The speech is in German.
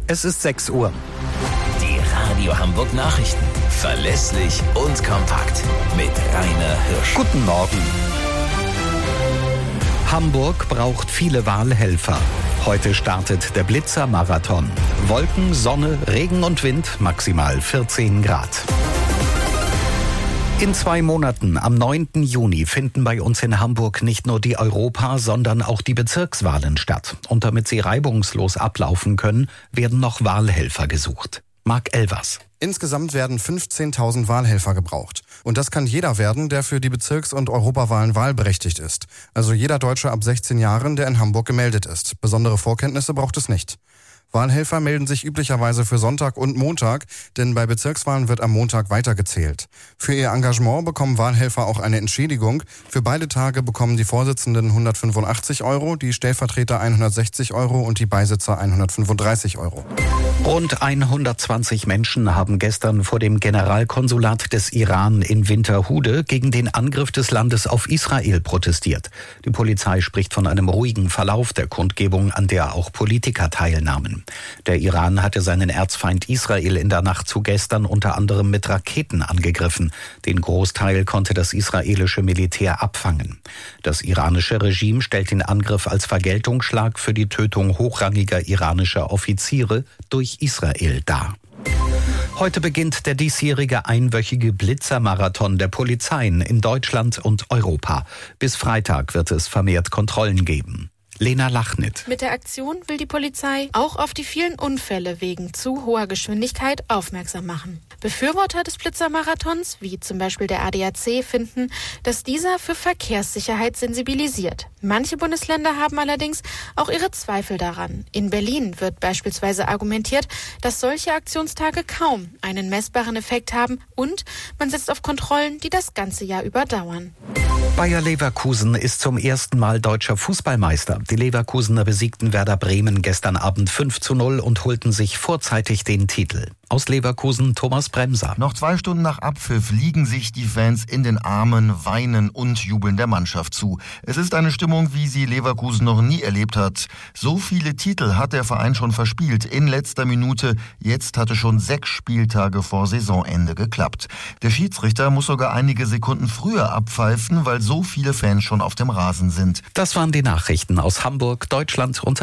Es ist 6 Uhr. Die Radio Hamburg Nachrichten. Verlässlich und kompakt. Mit Rainer Hirsch. Guten Morgen. Hamburg braucht viele Wahlhelfer. Heute startet der Blitzermarathon. Wolken, Sonne, Regen und Wind, maximal 14 Grad. In 2 Monaten, am 9. Juni, finden bei uns in Hamburg nicht nur die Europa-, sondern auch die Bezirkswahlen statt. Und damit sie reibungslos ablaufen können, werden noch Wahlhelfer gesucht. Marc Elvers. Insgesamt werden 15.000 Wahlhelfer gebraucht. Und das kann jeder werden, der für die Bezirks- und Europawahlen wahlberechtigt ist. Also jeder Deutsche ab 16 Jahren, der in Hamburg gemeldet ist. Besondere Vorkenntnisse braucht es nicht. Wahlhelfer melden sich üblicherweise für Sonntag und Montag, denn bei Bezirkswahlen wird am Montag weitergezählt. Für ihr Engagement bekommen Wahlhelfer auch eine Entschädigung. Für beide Tage bekommen die Vorsitzenden 185 €, die Stellvertreter 160 € und die Beisitzer 135 €. Rund 120 Menschen haben gestern vor dem Generalkonsulat des Iran in Winterhude gegen den Angriff des Landes auf Israel protestiert. Die Polizei spricht von einem ruhigen Verlauf der Kundgebung, an der auch Politiker teilnahmen. Der Iran hatte seinen Erzfeind Israel in der Nacht zu gestern unter anderem mit Raketen angegriffen. Den Großteil konnte das israelische Militär abfangen. Das iranische Regime stellt den Angriff als Vergeltungsschlag für die Tötung hochrangiger iranischer Offiziere durch Israel dar. Heute beginnt der diesjährige einwöchige Blitzermarathon der Polizeien in Deutschland und Europa. Bis Freitag wird es vermehrt Kontrollen geben. Lena Lachnit. Mit der Aktion will die Polizei auch auf die vielen Unfälle wegen zu hoher Geschwindigkeit aufmerksam machen. Befürworter des Blitzermarathons, wie zum Beispiel der ADAC, finden, dass dieser für Verkehrssicherheit sensibilisiert. Manche Bundesländer haben allerdings auch ihre Zweifel daran. In Berlin wird beispielsweise argumentiert, dass solche Aktionstage kaum einen messbaren Effekt haben und man setzt auf Kontrollen, die das ganze Jahr überdauern. Bayer Leverkusen ist zum ersten Mal deutscher Fußballmeister. Die Leverkusener besiegten Werder Bremen gestern Abend 5:0 und holten sich vorzeitig den Titel. Aus Leverkusen Thomas Bremser. Noch 2 Stunden nach Abpfiff liegen sich die Fans in den Armen, weinen und jubeln der Mannschaft zu. Es ist eine Stimmung, wie sie Leverkusen noch nie erlebt hat. So viele Titel hat der Verein schon verspielt in letzter Minute. Jetzt hatte schon 6 Spieltage vor Saisonende geklappt. Der Schiedsrichter muss sogar einige Sekunden früher abpfeifen, weil so viele Fans schon auf dem Rasen sind. Das waren die Nachrichten aus Hamburg, Deutschland und